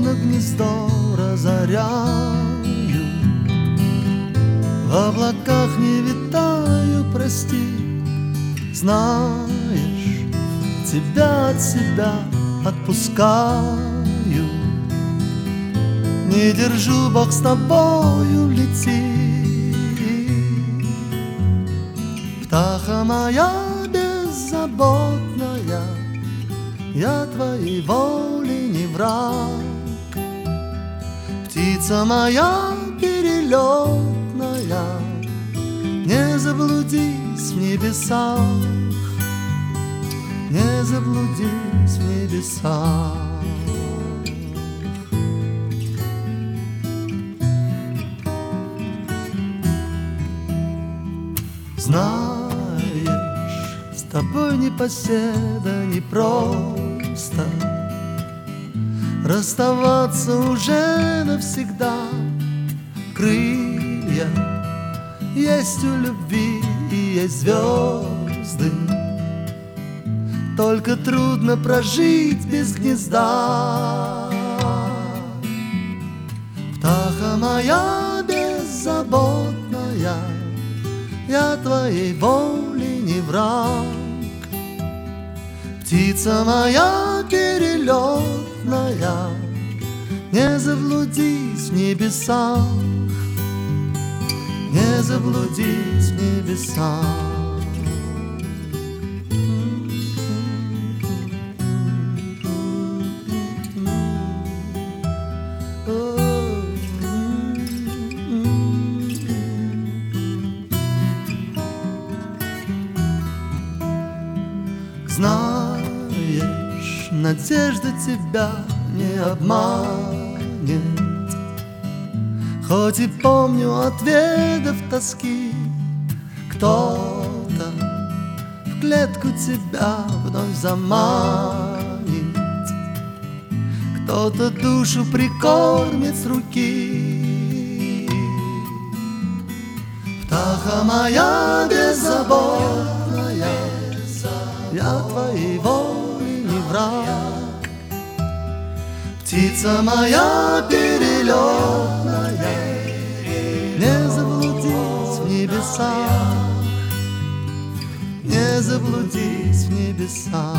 словно гнездо разоряю. В облаках не витаю, прости. Знаешь, тебя от себя отпускаю. Не держу, Бог с тобою, лети. Птаха моя беззаботная, я твоей воли не враг. Птица моя перелетная, не заблудись в небесах, не заблудись в небесах. Знаешь, с тобой непоседа непросто, расставаться уже навсегда. Крылья есть у любви и есть звезды, только трудно прожить без гнезда. Птаха моя беззаботная, я твоей воли не враг. Птица моя перелетная, не заблудись в небесах, не заблудись в небесах. Знаешь, надежда тебя не обманет, хоть и помню ответов тоски. Кто-то в клетку тебя вновь заманит, кто-то душу прикормит с руки. Птаха моя беззаботная, я твоей воли не враг. Птица моя перелетная, не заблудись в небесах, не заблудись в небесах.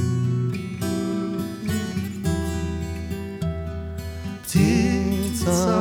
Птица